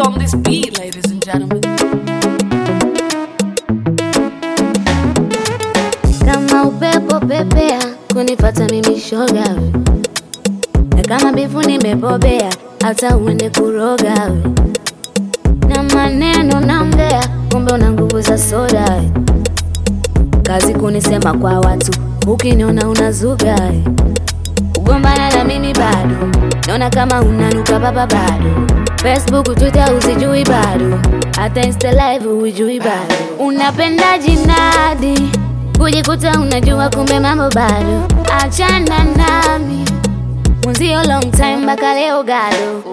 on this beat, ladies and gentlemen. Kama upepo pepea, kunipata mimi shoga we. Na kama bifu nimebobea, hata uende kuroga we. Na maneno naongea, kumbe una nguvu za soda we. Kazi kunisema kwa watu, ukiniona unazuga we. Kugombana na mimi bado, naona kama unanuka baba bado. Facebook, Twitter usijui bado, hata Insta live hujui bado. Unapenda jinadi, kujikuta unajua kumbe mambo bado. Achana nami, mwenzio long time mpaka leo gado.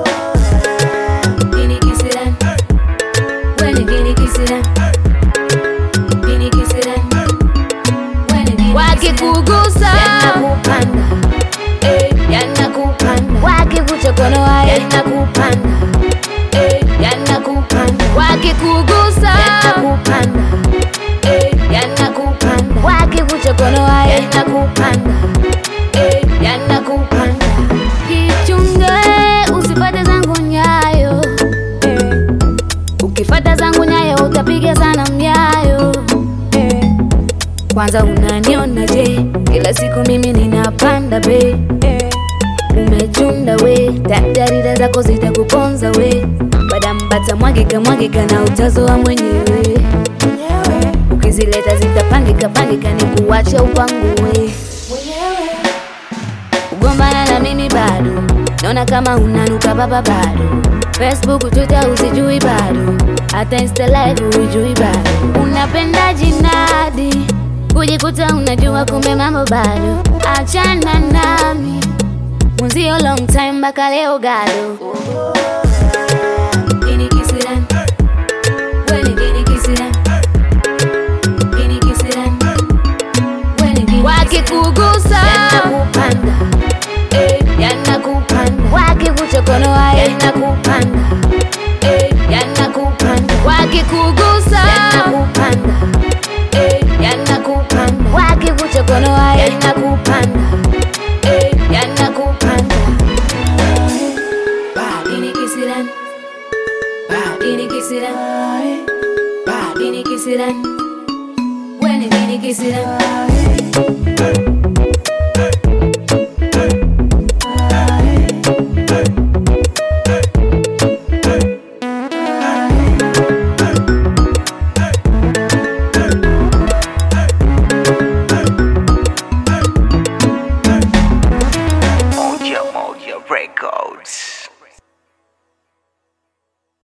Gini kisiran, weni gini kisiran, gini kisiran, weni gini kisiran. Wakikugusa yanakupanda, yanakupanda. Wakikuchokono haya yanakupanda, yanakupanda. Wakikugusa yanakupanda, yanakupanda. Wakikuchokono haya yanakupanda, yanakupanda. Kichunge usipate zangu nyayo, ukifata zangu nyayo utapiga sana mnyayo. Kwanza unaniona je, kila siku mimi ninapanda be. Umechunda we, tatarida zako zitakuponza we. Badambata mwagika mwagika na utazoa mwenyewe. Ukizileta zitapangika pangika ni kuwacha upangu we. Kugombana na mimi bado, naona kama unanuka baba bado. Facebook, Twitter usijui bado, hata Insta live hujui bado. Unapenda jinadi, kujikuta unajua kumbe mambo bado. Achana nami, mwenzio long time mpaka leo gado. Gini kisiran, weni gini kisiran, gini kisiran, weni gini kisiran. Wakikugusa yanakupanda, yanakupanda. Wakikuchokono haya yanakupanda, yanakupanda. Wakikugusa yanakupanda, yanakupanda. Wakikuchokono haya yanakupanda, yanakupanda. Gini kisiran, gini kisiran, gini kisiran, weni gini kisiran. Moja Records.